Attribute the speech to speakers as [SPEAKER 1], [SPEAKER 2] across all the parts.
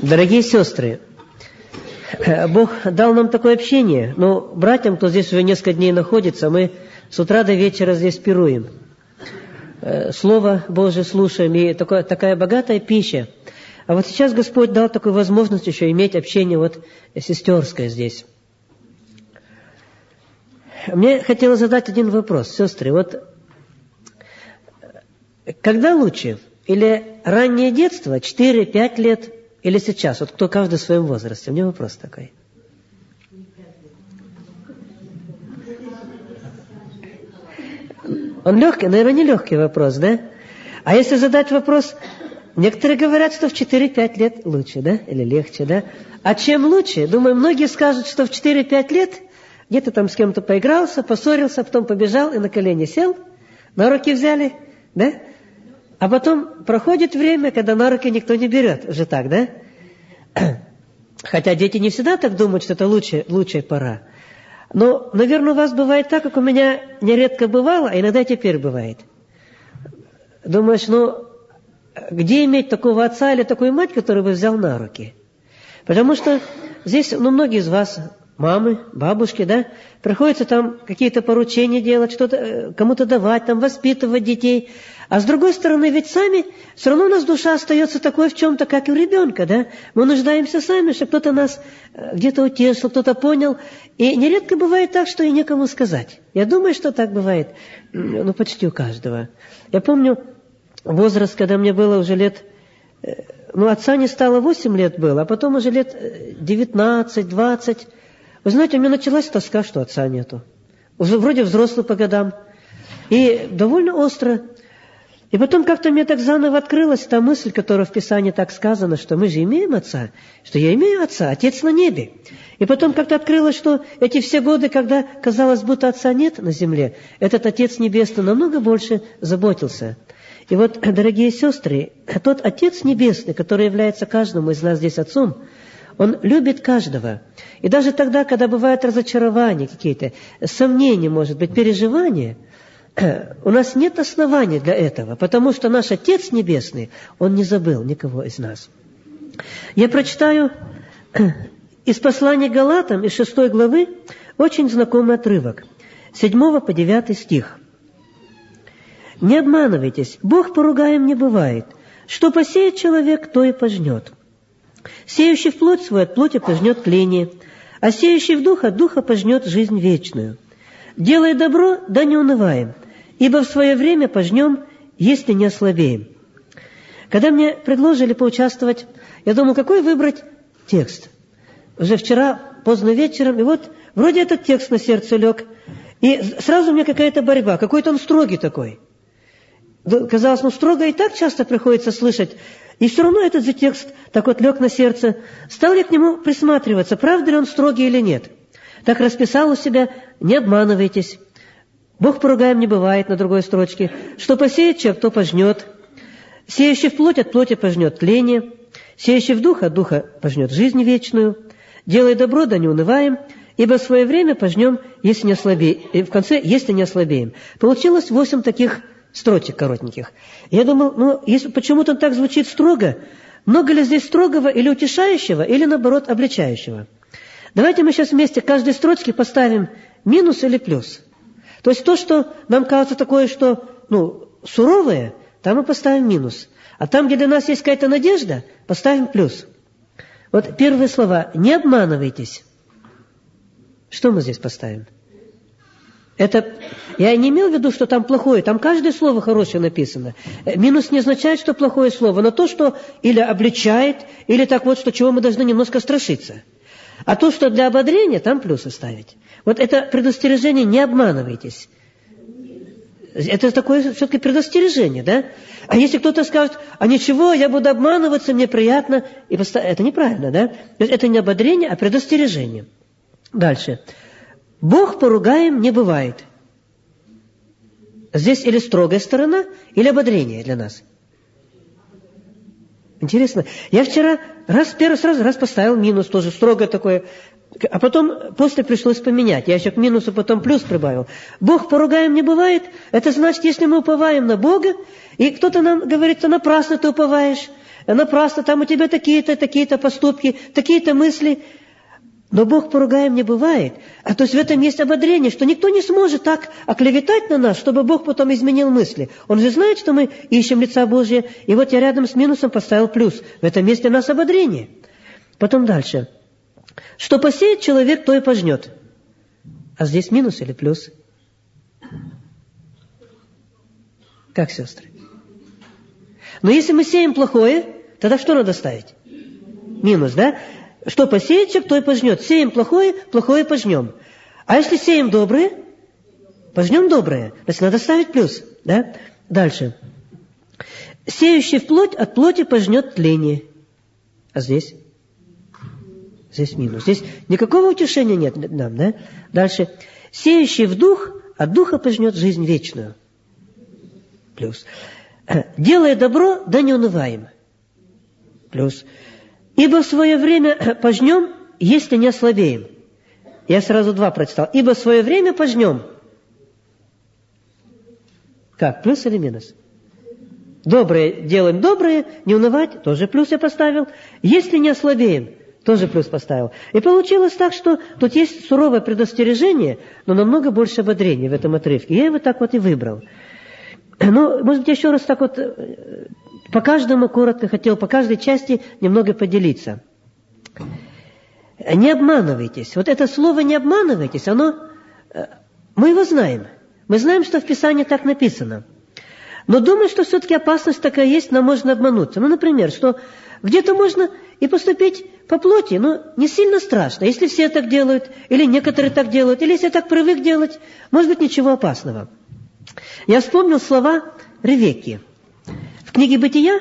[SPEAKER 1] Дорогие сестры, Бог дал нам такое общение, но братьям, кто здесь уже несколько дней находится, мы с утра до вечера здесь пируем. Слово Божие слушаем, и такая богатая пища. А вот сейчас Господь дал такую возможность еще иметь общение вот сестерское здесь. Мне хотелось задать один вопрос, сестры. Вот когда лучше? Или раннее детство, 4-5 лет, или сейчас? Вот кто каждый в своем возрасте? У меня вопрос такой. Он легкий, наверное, не легкий вопрос, да? А если задать вопрос, некоторые говорят, что в 4-5 лет лучше, да? Или легче, да? А чем лучше? Думаю, многие скажут, что в 4-5 лет где-то там с кем-то поигрался, поссорился, потом побежал и на колени сел, на руки взяли, да? А потом проходит время, когда на руки никто не берет. Уже так, да? Хотя дети не всегда так думают, что это лучшая пора. Но, наверное, у вас бывает так, как у меня нередко бывало, а иногда теперь бывает. Думаешь, где иметь такого отца или такую мать, которую бы взял на руки? Потому что здесь, многие из вас, мамы, бабушки, да, приходится там какие-то поручения делать, что-то кому-то давать, там воспитывать детей. А с другой стороны, ведь сами, все равно у нас душа остается такой в чем-то, как и у ребенка, да? Мы нуждаемся сами, чтобы кто-то нас где-то утешил, кто-то понял. И нередко бывает так, что и некому сказать. Я думаю, что так бывает, почти у каждого. Я помню возраст, когда мне было уже лет... отца не стало, 8 лет было, а потом уже лет 19-20. Вы знаете, у меня началась тоска, что отца нету. Уже вроде взрослый по годам. И довольно остро. И потом как-то мне так заново открылась та мысль, которая в Писании так сказана, что мы же имеем отца, что я имею отца, отец на небе. И потом как-то открылось, что эти все годы, когда казалось, будто отца нет на земле, этот Отец Небесный намного больше заботился. И вот, дорогие сестры, тот Отец Небесный, который является каждому из нас здесь отцом, Он любит каждого. И даже тогда, когда бывают разочарования какие-то, сомнения, может быть, переживания, у нас нет оснований для этого, потому что наш Отец Небесный, Он не забыл никого из нас. Я прочитаю из послания к Галатам, из 6 главы, очень знакомый отрывок, 7 по 9 стих. «Не обманывайтесь, Бог поругаем не бывает. Что посеет человек, то и пожнет. Сеющий в плоть свою от плоти пожнет тление, а сеющий в дух от духа пожнет жизнь вечную. Делай добро, да не унываем, ибо в свое время пожнем, если не ослабеем». Когда мне предложили поучаствовать, я думал, какой выбрать текст. Уже вчера, поздно вечером, и вот вроде этот текст на сердце лег, и сразу у меня какая-то борьба, какой-то он строгий такой. Казалось, строго и так часто приходится слышать, и все равно этот же текст так вот лег на сердце. Стал я к нему присматриваться, правда ли он строгий или нет. Так расписал у себя: «Не обманывайтесь, Бог поругаем не бывает», на другой строчке. «Что посеет человек, то пожнет. Сеющий в плоть от плоти пожнет тление, сеющий в дух от духа пожнет жизнь вечную. Делай добро, да не унываем, ибо в свое время пожнем, если не ослабеем». И в конце «если не ослабеем». Получилось 8 таких строчек коротеньких. Я думал, если почему-то так звучит строго, много ли здесь строгого или утешающего, или наоборот обличающего? Давайте мы сейчас вместе к каждой строчке поставим минус или плюс. То есть то, что нам кажется такое, что суровое, там мы поставим минус. А там, где для нас есть какая-то надежда, поставим плюс. Вот первые слова: «Не обманывайтесь». Что мы здесь поставим? Это я не имел в виду, что там плохое, там каждое слово хорошее написано. Минус не означает, что плохое слово, но то, что или обличает, или так вот, что чего мы должны немножко страшиться. А то, что для ободрения, там плюсы ставить. Вот это предостережение: не обманывайтесь. Это такое все-таки предостережение, да? А если кто-то скажет: а ничего, я буду обманываться, мне приятно, это неправильно, да? То есть это не ободрение, а предостережение. Дальше. Бог поругаем не бывает. Здесь или строгая сторона, или ободрение для нас. Интересно. Я вчера сразу раз поставил минус, тоже строгое такое. А потом, после пришлось поменять. Я еще к минусу потом плюс прибавил. Бог поругаем не бывает. Это значит, если мы уповаем на Бога, и кто-то нам говорит, что напрасно ты уповаешь, напрасно, там у тебя такие-то, такие-то поступки, такие-то мысли. Но Бог поругаем не бывает. А то есть в этом есть ободрение, что никто не сможет так оклеветать на нас, чтобы Бог потом изменил мысли. Он же знает, что мы ищем лица Божия, и вот я рядом с минусом поставил плюс. В этом месте у нас ободрение. Потом дальше. Что посеет человек, то и пожнет. А здесь минус или плюс? Как, сестры? Но если мы сеем плохое, тогда что надо ставить? Минус, да? Что посеет человек, то и пожнет. Сеем плохое, плохое пожнем. А если сеем доброе, пожнем доброе. Значит, надо ставить плюс, да? Дальше. Сеющий в плоть, от плоти пожнет тление. А здесь? Здесь минус. Здесь никакого утешения нет нам, да? Дальше. Сеющий в дух, от духа пожнет жизнь вечную. Плюс. Делая добро, да не унываем. Плюс. Ибо в свое время пожнем, если не ослабеем. Я сразу два прочитал. Ибо в свое время пожнем. Как, плюс или минус? Доброе делаем доброе, не унывать, тоже плюс я поставил. Если не ослабеем, тоже плюс поставил. И получилось так, что тут есть суровое предостережение, но намного больше ободрения в этом отрывке. Я его так вот и выбрал. Ну, может быть, еще раз так вот по каждому коротко хотел, по каждой части немного поделиться. Не обманывайтесь. Вот это слово «не обманывайтесь», мы его знаем. Мы знаем, что в Писании так написано. Но думаю, что все-таки опасность такая есть, нам можно обмануться. Ну, например, что где-то можно и поступить по плоти, но не сильно страшно. Если все так делают, или некоторые так делают, или если я так привык делать, может быть, ничего опасного. Я вспомнил слова Ревекки. В книге «Бытия»,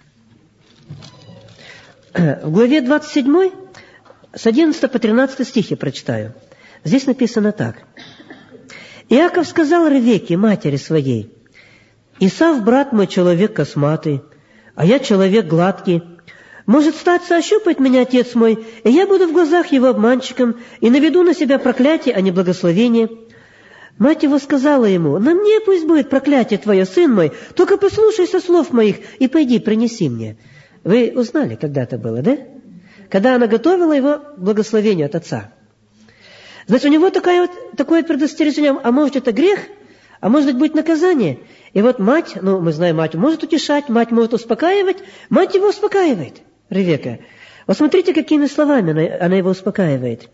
[SPEAKER 1] в главе 27, с 11 по 13 стихи прочитаю. Здесь написано так. «Иаков сказал Ревекке, матери своей, Исав, брат мой, человек косматый, а я человек гладкий. Может статься ощупать меня отец мой, и я буду в глазах его обманщиком, и наведу на себя проклятие, а не благословение». Мать его сказала ему, «На мне пусть будет проклятие твое, сын мой, только послушайся слов моих и пойди, принеси мне». Вы узнали, когда это было, да? Когда она готовила его к благословению от отца. Значит, у него такое предостережение, а может это грех, а может быть наказание. И вот мать, мы знаем, мать может утешать, мать может успокаивать, мать его успокаивает, Ревекка. Вот смотрите, какими словами она его успокаивает.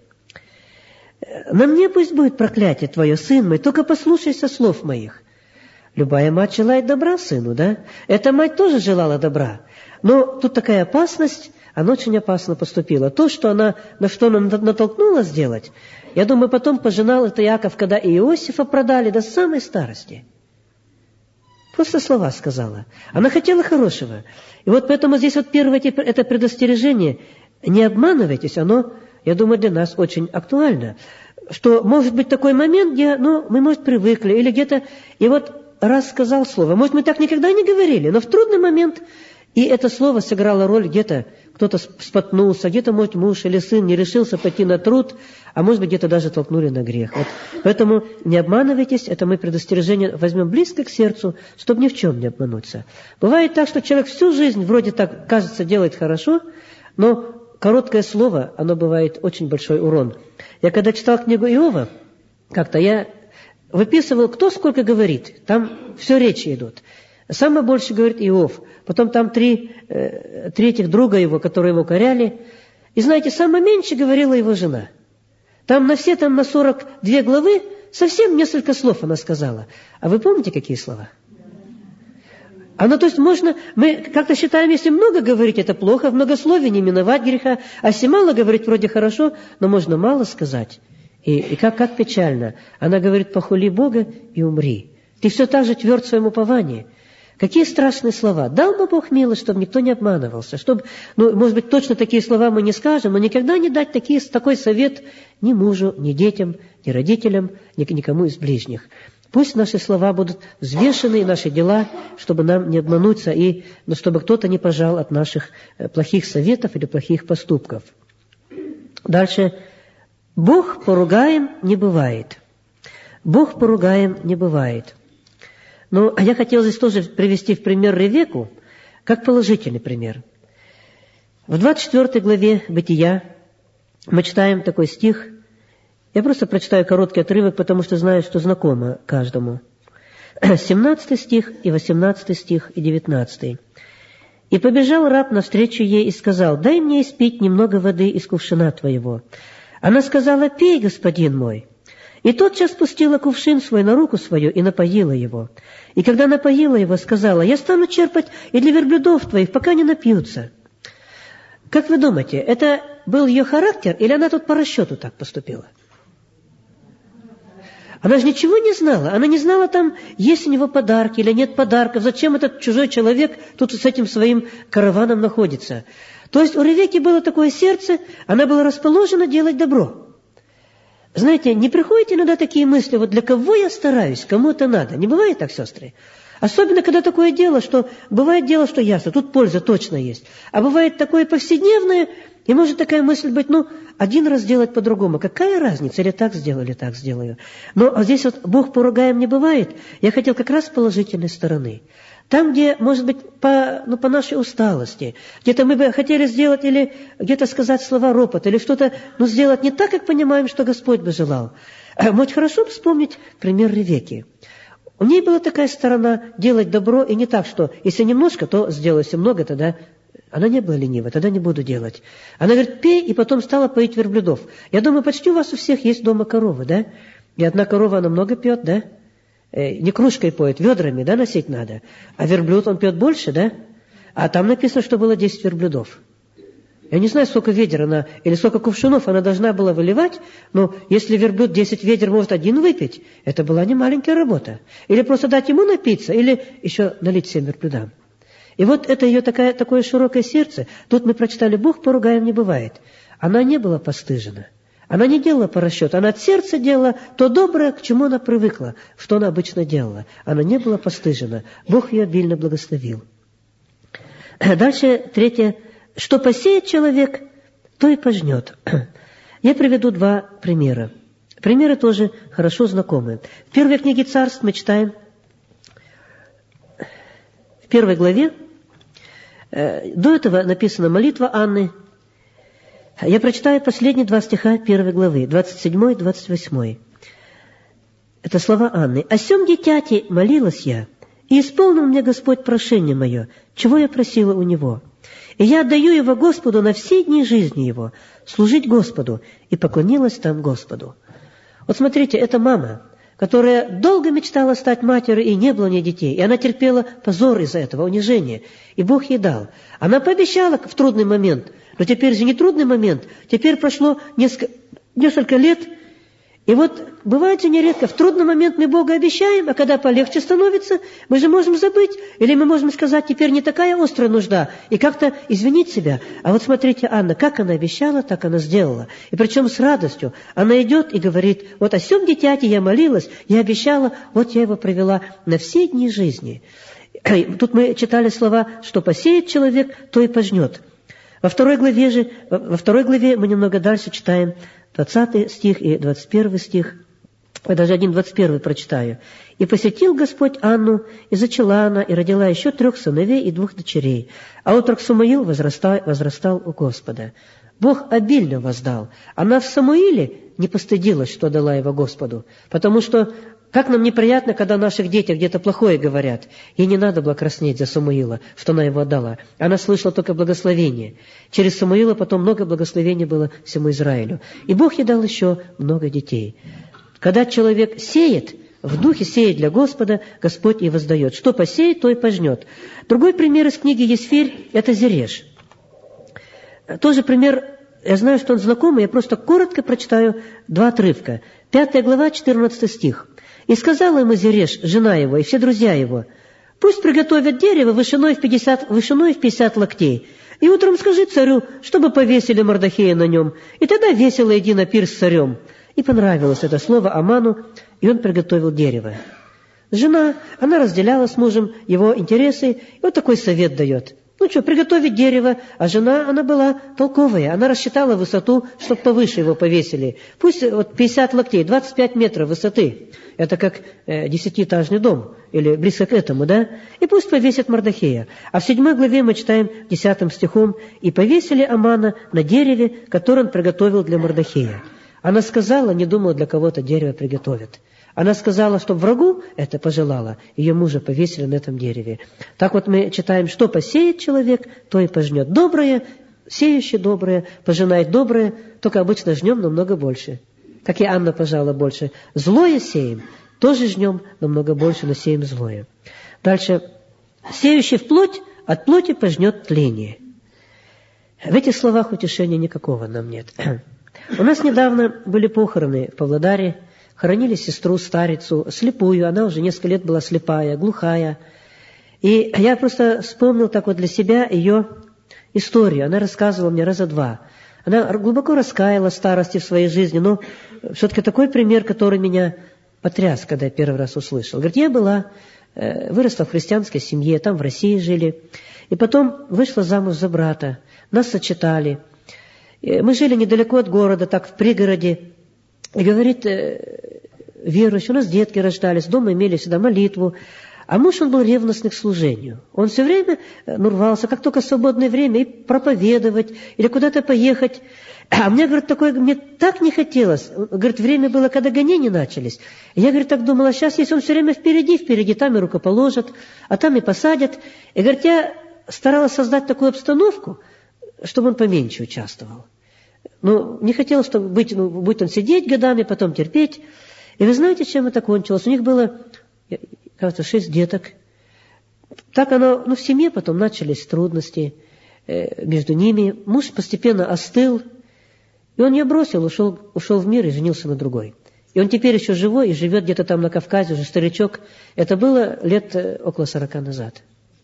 [SPEAKER 1] «На мне пусть будет проклятие твое, сын мой, только послушайся слов моих». Любая мать желает добра сыну, да? Эта мать тоже желала добра. Но тут такая опасность, она очень опасно поступила. То, что на что она натолкнула сделать, я думаю, потом пожинал это Иаков, когда и Иосифа продали до самой старости. Просто слова сказала. Она хотела хорошего. И вот поэтому здесь вот первое это предостережение. Не обманывайтесь, оно, я думаю, для нас очень актуально. Что может быть такой момент, где, мы, может, привыкли, или где-то, и вот раз сказал слово. Может, мы так никогда не говорили, но в трудный момент, и это слово сыграло роль где-то, кто-то споткнулся, где-то, может, муж или сын не решился пойти на труд, а может быть, где-то даже толкнули на грех. Вот. Поэтому не обманывайтесь, это мы предостережение возьмем близко к сердцу, чтобы ни в чем не обмануться. Бывает так, что человек всю жизнь вроде так, кажется, делает хорошо, но короткое слово, оно бывает очень большой урон. Я когда читал книгу Иова, как-то я выписывал, кто сколько говорит. Там все речи идут. Самое больше говорит Иов. Потом там три этих друга его, которые его коряли. И знаете, самое меньше говорила его жена. Там на 42 главы совсем несколько слов она сказала. А вы помните, какие слова? То есть мы как-то считаем, если много говорить, это плохо, в многословии не миновать греха, а если мало говорить, вроде хорошо, но можно мало сказать. И как печально. Она говорит, похули Бога и умри. Ты все так же тверд в своем уповании. Какие страшные слова. Дал бы Бог милость, чтобы никто не обманывался. Чтобы, может быть, точно такие слова мы не скажем, но никогда не дать такой совет ни мужу, ни детям, ни родителям, ни никому из ближних. Пусть наши слова будут взвешены, и наши дела, чтобы нам не обмануться, но чтобы кто-то не пожал от наших плохих советов или плохих поступков. Дальше. Бог поругаем не бывает. Бог поругаем не бывает. А я хотел здесь тоже привести в пример Ревекку, как положительный пример. В 24 главе Бытия мы читаем такой стих. Я просто прочитаю короткий отрывок, потому что знаю, что знакомо каждому. 17 стих и 18 стих и 19. «И побежал раб навстречу ей и сказал: дай мне испить немного воды из кувшина твоего. Она сказала: пей, господин мой. И тотчас спустила кувшин свой на руку свою и напоила его. И когда напоила его, сказала: я стану черпать и для верблюдов твоих, пока не напьются». Как вы думаете, это был ее характер, или она тут по расчету так поступила? Она же ничего не знала. Она не знала, там есть у него подарки или нет подарков. Зачем этот чужой человек тут с этим своим караваном находится? То есть у Ревекки было такое сердце, она была расположена делать добро. Знаете, не приходят иногда такие мысли: вот для кого я стараюсь, кому это надо? Не бывает так, сестры? Особенно, когда такое дело, что бывает дело, что ясно, тут польза точно есть. А бывает такое повседневное, и может такая мысль быть: один раз делать по-другому. Какая разница? Или так сделаю, или так сделаю. Но здесь вот Бог поругаем не бывает. Я хотел как раз с положительной стороны. Там, где, может быть, по нашей усталости, где-то мы бы хотели сделать или где-то сказать слова ропота, или что-то сделать не так, как понимаем, что Господь бы желал. Может, хорошо вспомнить пример Ревекки. У ней была такая сторона делать добро, и не так, что если немножко, то сделаю, если много, тогда... Она не была ленива, тогда не буду делать. Она говорит: пей, и потом стала поить верблюдов. Я думаю, почти у вас у всех есть дома коровы, да? И одна корова, она много пьет, да? Не кружкой поет, ведрами, да, носить надо. А верблюд, он пьет больше, да? А там написано, что было 10 верблюдов. Я не знаю, сколько ведер она, или сколько кувшинов она должна была выливать, но если верблюд 10 ведер может один выпить, это была не маленькая работа. Или просто дать ему напиться, или еще налить всем верблюдам. И вот это ее такое широкое сердце. Тут мы прочитали: Бог поругаем не бывает. Она не была постыжена. Она не делала по расчету. Она от сердца делала то доброе, к чему она привыкла, что она обычно делала. Она не была постыжена. Бог ее обильно благословил. Дальше 3. Что посеет человек, то и пожнет. Я приведу 2 примера. Примеры тоже хорошо знакомые. В первой книге Царств мы читаем, в 1 главе, до этого написана молитва Анны. Я прочитаю последние 2 стиха 1 главы, 27 и 28. Это слова Анны. «О сем дитяти молилась я, и исполнил мне Господь прошение мое, чего я просила у Него. И я отдаю его Господу на все дни жизни его, служить Господу, и поклонилась там Господу». Вот смотрите, это мама, которая долго мечтала стать матерью, и не было у нее детей. И она терпела позор из-за этого, унижение. И Бог ей дал. Она пообещала в трудный момент. Но теперь же не трудный момент. Теперь прошло несколько лет. И вот бывает же нередко, в трудный момент мы Бога обещаем, а когда полегче становится, мы же можем забыть. Или мы можем сказать: теперь не такая острая нужда, и как-то извинить себя. А вот смотрите, Анна, как она обещала, так она сделала. И причем с радостью. Она идет и говорит: вот о сем дитяти я молилась, я обещала, вот я его провела на все дни жизни. Тут мы читали слова: что посеет человек, то и пожнет. Во 2 главе мы немного дальше читаем 20 стих и 21 стих. Я даже 1:21 прочитаю. «И посетил Господь Анну, и зачала она, и родила еще 3 сыновей и 2 дочерей. А отрок Самуил возрастал у Господа». Бог обильно воздал. Она в Самуиле не постыдилась, что дала его Господу. Потому что, как нам неприятно, когда о наших детях где-то плохое говорят. Ей не надо было краснеть за Самуила, что она его отдала. Она слышала только благословение. Через Самуила потом много благословений было всему Израилю. И Бог ей дал еще много детей. Когда человек сеет, в духе сеет для Господа, Господь и воздает. Что посеет, то и пожнет. Другой пример из книги Есфирь – это Зереш. Тоже пример, я знаю, что он знакомый, я просто коротко прочитаю 2 отрывка. 5 глава, 14 стих. «И сказала ему Зереш, жена его, и все друзья его: пусть приготовят дерево вышиной в 50 локтей, и утром скажи царю, чтобы повесили Мордохея на нем, и тогда весело иди на пир с царем». И понравилось это слово Аману, и он приготовил дерево. Жена, она разделяла с мужем его интересы, и вот такой совет дает. Ну что, приготовить дерево, а жена, она была толковая, она рассчитала высоту, чтобы повыше его повесили. Пусть вот 50 локтей, 25 метров высоты, это как 10-этажный дом, или близко к этому, да? И пусть повесят Мордохея. А в 7 главе мы читаем 10 стихом: «И повесили Амана на дереве, которое он приготовил для Мордохея». Она сказала, не думала, для кого-то дерево приготовит. Она сказала, что врагу это пожелала, ее мужа повесили на этом дереве. Так вот мы читаем, что посеет человек, то и пожнет. Доброе, сеющий доброе, пожинает доброе, только обычно жнем намного больше. Как и Анна пожала больше. Злое сеем, тоже жнем намного больше, но сеем злое. Дальше. Сеющий в плоть, от плоти пожнет тление. В этих словах утешения никакого нам нет. У нас недавно были похороны в Павлодаре. Хоронили сестру, старицу, слепую. Она уже несколько лет была слепая, глухая. И я просто вспомнил так вот для себя ее историю. Она рассказывала мне раза два. Она глубоко раскаялась в старости в своей жизни, но все-таки такой пример, который меня потряс, когда я первый раз услышал. Говорит, я выросла в христианской семье, там в России жили. И потом вышла замуж за брата. Нас сочетали. Мы жили недалеко от города, так в пригороде. И говорит, верующий, у нас детки рождались, дома имели всегда молитву. А муж, он был ревностный к служению. Он все время рвался, как только свободное время, и проповедовать, или куда-то поехать. А мне, говорит, мне так не хотелось. Говорит, время было, когда гонения начались. И я, говорит, так думала, сейчас, если он все время впереди, там и рукоположат, а там и посадят. И, говорит, я старалась создать такую обстановку, чтобы он поменьше участвовал. Ну, не хотелось, чтобы будет он сидеть годами, потом терпеть. И вы знаете, чем это кончилось? У них было, кажется, 6 деток. Так оно, в семье потом начались трудности между ними. Муж постепенно остыл, и он ее бросил, ушел в мир и женился на другой. И он теперь еще живой и живет где-то там на Кавказе, уже старичок. Это было лет около 40 назад.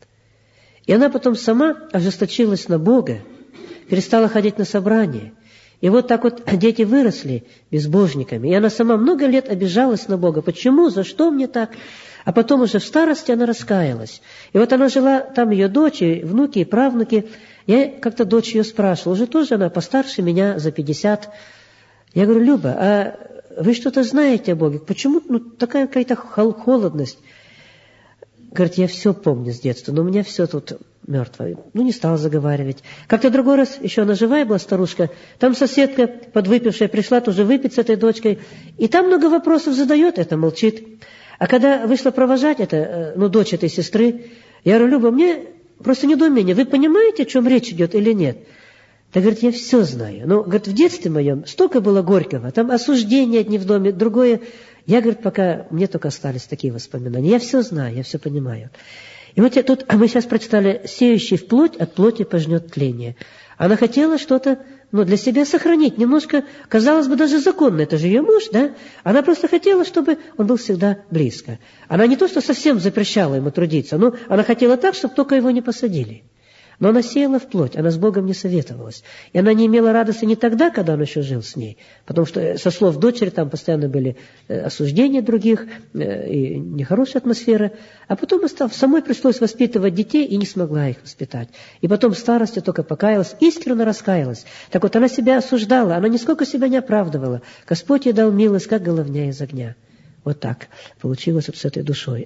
[SPEAKER 1] И она потом сама ожесточилась на Бога, перестала ходить на собрания. И вот так вот дети выросли безбожниками. И она сама много лет обижалась на Бога. Почему? За что мне так? А потом уже в старости она раскаялась. И вот она жила, там ее дочь, и внуки, и правнуки. Я как-то дочь ее спрашивала, уже тоже она постарше меня, за 50. Я говорю, Люба, а вы что-то знаете о Боге? Почему такая какая-то холодность? Говорит, я все помню с детства, но у меня все тут мертвое. Не стала заговаривать. Как-то другой раз, еще она живая была, старушка, там соседка подвыпившая пришла тоже выпить с этой дочкой, и там много вопросов задает, это молчит. А когда вышла провожать, дочь этой сестры, я говорю, Люба, мне просто недоумение, вы понимаете, о чем речь идет или нет? Да, говорит, я все знаю. Но, говорит, в детстве моем столько было горького, там осуждения одни в доме, другое. Я, говорит, пока мне только остались такие воспоминания. Я все знаю, я все понимаю. И вот мы сейчас прочитали, сеющий в плоть, от плоти пожнет тление. Она хотела что-то, для себя сохранить, немножко, казалось бы, даже законно, это же ее муж, да? Она просто хотела, чтобы он был всегда близко. Она не то, что совсем запрещала ему трудиться, но она хотела так, чтобы только его не посадили. Но она сеяла в плоть, она с Богом не советовалась. И она не имела радости не тогда, когда он еще жил с ней, потому что со слов дочери там постоянно были осуждения других и нехорошая атмосфера. А потом самой пришлось воспитывать детей и не смогла их воспитать. И потом в старости только покаялась, искренне раскаялась. Так вот она себя осуждала, она нисколько себя не оправдывала. Господь ей дал милость, как головня из огня. Вот так получилось вот с этой душой.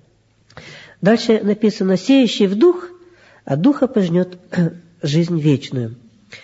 [SPEAKER 1] Дальше написано, сеющий в дух, а духа пожнет жизнь вечную.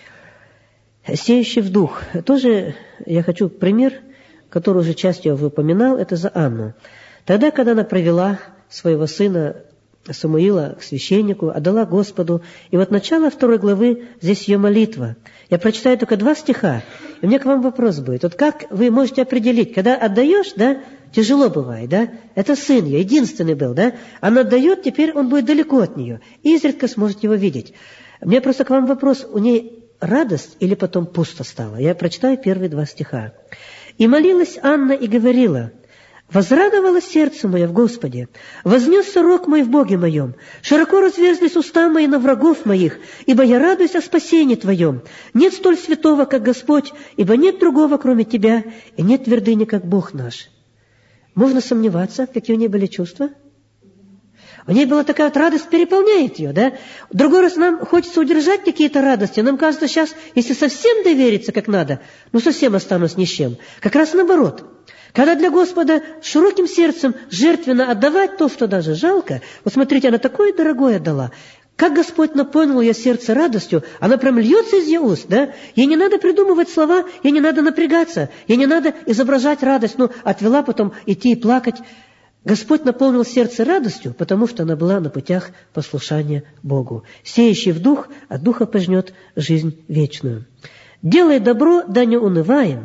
[SPEAKER 1] Сеющий в дух. Тоже я хочу пример, который уже частью я упоминал, это за Анну. Тогда, когда она провела своего сына Самуила к священнику, отдала Господу. И вот начало 2 главы, здесь ее молитва. Я прочитаю только 2 стиха, и у меня к вам вопрос будет. Вот как вы можете определить, когда отдаешь, да, тяжело бывает, да? Это сын ее, единственный был, да? Она отдает, теперь он будет далеко от нее. И изредка сможет его видеть. У меня просто к вам вопрос, у ней радость или потом пусто стало? Я прочитаю первые 2 стиха. «И молилась Анна и говорила, возрадовалось сердце мое в Господе, вознесся рог мой в Боге моем, широко разверзлись уста мои на врагов моих, ибо я радуюсь о спасении Твоем. Нет столь святого, как Господь, ибо нет другого, кроме Тебя, и нет твердыни, как Бог наш». Можно сомневаться, какие у нее были чувства? У ней была такая вот радость, переполняет ее, да? В другой раз нам хочется удержать какие-то радости. Нам кажется, сейчас, если совсем довериться как надо, совсем останусь ни с чем. Как раз наоборот. Когда для Господа широким сердцем жертвенно отдавать то, что даже жалко, вот смотрите, она такое дорогое отдала. Как Господь наполнил ее сердце радостью, она прям льется из ее уст, да? Ей не надо придумывать слова, ей не надо напрягаться, ей не надо изображать радость, отвела потом идти и плакать. Господь наполнил сердце радостью, потому что она была на путях послушания Богу. Сеющий в дух, от духа пожнет жизнь вечную. Делай добро, да не унываем.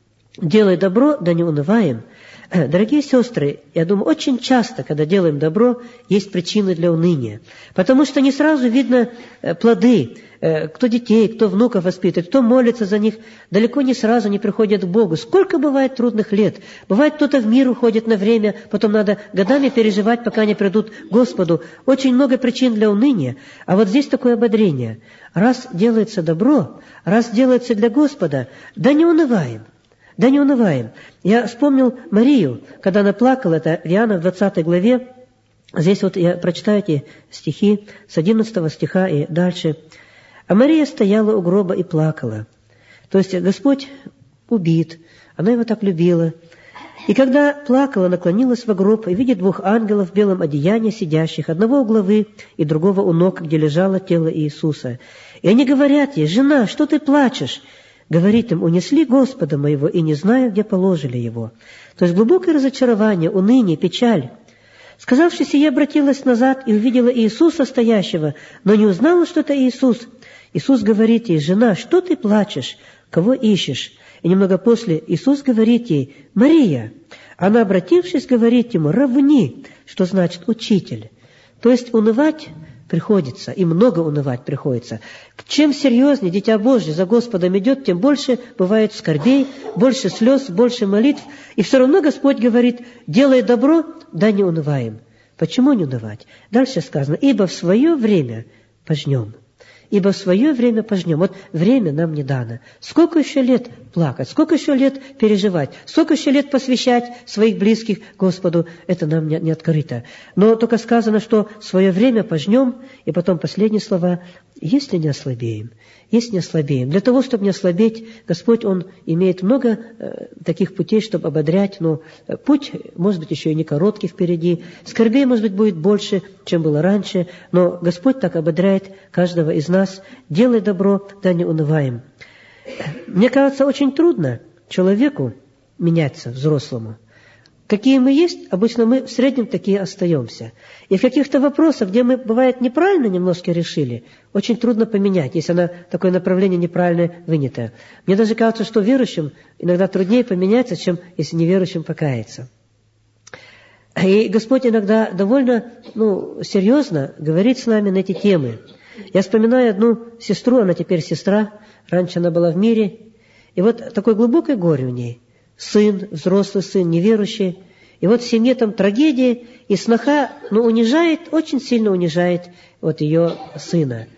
[SPEAKER 1] Делай добро, да не унываем. Дорогие сестры, я думаю, очень часто, когда делаем добро, есть причины для уныния. Потому что не сразу видно плоды. Кто детей, кто внуков воспитывает, кто молится за них, далеко не сразу не приходят к Богу. Сколько бывает трудных лет. Бывает, кто-то в мир уходит на время, потом надо годами переживать, пока не придут к Господу. Очень много причин для уныния. А вот здесь такое ободрение. Раз делается добро, раз делается для Господа, да не унываем. Да не унываем. Я вспомнил Марию, когда она плакала, это Иоанна в 20 главе. Здесь вот я прочитаю эти стихи с 11 стиха и дальше. А Мария стояла у гроба и плакала. То есть Господь убит, она его так любила. И когда плакала, наклонилась во гроб и видит 2 ангелов в белом одеянии сидящих, одного у главы и другого у ног, где лежало тело Иисуса. И они говорят ей: «Жена, что ты плачешь?» Говорит им: «Унесли Господа моего, и не знаю, где положили его». То есть глубокое разочарование, уныние, печаль. Сказавши сие, обратилась назад и увидела Иисуса стоящего, но не узнала, что это Иисус. Иисус говорит ей: «Жена, что ты плачешь? Кого ищешь?» И немного после Иисус говорит ей: «Мария». Она, обратившись, говорит ему: «Равни», что значит «учитель». То есть унывать приходится, и много унывать приходится. Чем серьезнее Дитя Божье за Господом идет, тем больше бывает скорбей, больше слез, больше молитв. И все равно Господь говорит: «Делай добро, да не унываем». Почему не унывать? Дальше сказано: «Ибо в свое время пожнем». Ибо в свое время пожнем. Вот время нам не дано. Сколько еще лет плакать, сколько еще лет переживать, сколько еще лет посвящать своих близких Господу, это нам не открыто. Но только сказано, что в свое время пожнем, и потом последние слова: если не ослабеем. Если не ослабеем. Для того, чтобы не ослабеть, Господь, Он имеет много таких путей, чтобы ободрять, но путь, может быть, еще и не короткий впереди. Скорбей, может быть, будет больше, чем было раньше, но Господь так ободряет каждого из нас: делай добро, да не унываем. Мне кажется, очень трудно человеку меняться, взрослому. Какие мы есть, обычно мы в среднем такие остаемся. И в каких-то вопросах, где мы, бывает, неправильно немножко решили, очень трудно поменять, если она такое направление неправильно вынято. Мне даже кажется, что верующим иногда труднее поменяться, чем если неверующим покаяться. И Господь иногда довольно серьезно говорит с нами на эти темы. Я вспоминаю одну сестру, она теперь сестра, раньше она была в мире, и вот такое глубокое горе у ней. Сын, взрослый сын, неверующий. И вот в семье там трагедия, и сноха, унижает, очень сильно унижает вот ее сына.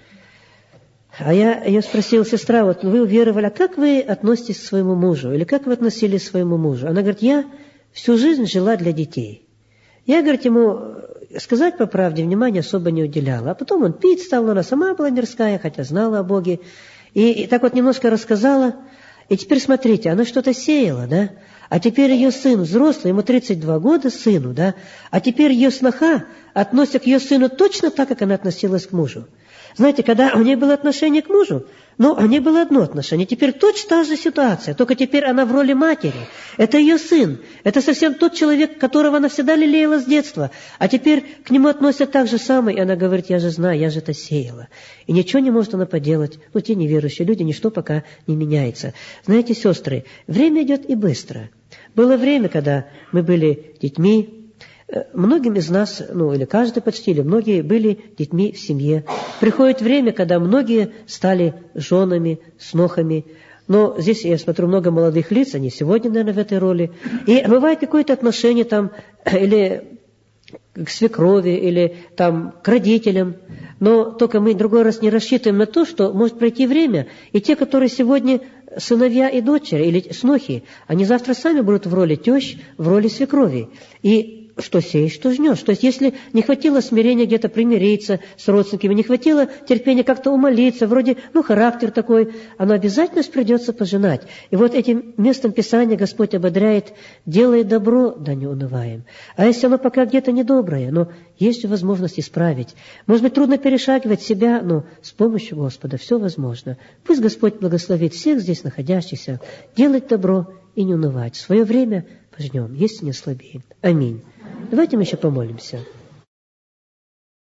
[SPEAKER 1] А я ее спросил: сестра, вот вы уверовали, а как вы относитесь к своему мужу? Или как вы относились к своему мужу? Она говорит: я всю жизнь жила для детей. Я, говорит, ему, сказать по правде, внимания особо не уделяла. А потом он пить стал, она сама была мирская, хотя знала о Боге. И так вот немножко рассказала. И теперь смотрите, она что-то сеяла, да? А теперь ее сын взрослый, ему 32 года сыну, да? А теперь ее сноха относится к ее сыну точно так, как она относилась к мужу. Знаете, когда у нее было отношение к мужу, у нее было одно отношение. Теперь точно та же ситуация, только теперь она в роли матери. Это ее сын. Это совсем тот человек, которого она всегда лелеяла с детства. А теперь к нему относятся так же самое. И она говорит: я же знаю, я же это сеяла. И ничего не может она поделать. Те неверующие люди, ничто пока не меняется. Знаете, сестры, время идет и быстро. Было время, когда мы были детьми. Многим из нас, или каждый почти, или многие были детьми в семье. Приходит время, когда многие стали женами, снохами. Но здесь я смотрю много молодых лиц, они сегодня, наверное, в этой роли. И бывает какое-то отношение там, или к свекрови, или там к родителям. Но только мы другой раз не рассчитываем на то, что может пройти время, и те, которые сегодня сыновья и дочери, или снохи, они завтра сами будут в роли тещ, в роли свекрови. И что сеешь, что жнешь. То есть, если не хватило смирения где-то примириться с родственниками, не хватило терпения как-то умолиться, вроде, характер такой, оно обязательно придется пожинать. И вот этим местом Писания Господь ободряет: делай добро, да не унываем. А если оно пока где-то недоброе, но есть возможность исправить. Может быть, трудно перешагивать себя, но с помощью Господа все возможно. Пусть Господь благословит всех здесь находящихся делать добро и не унывать. В свое время пожнем, если не слабеем. Аминь. Давайте мы еще помолимся.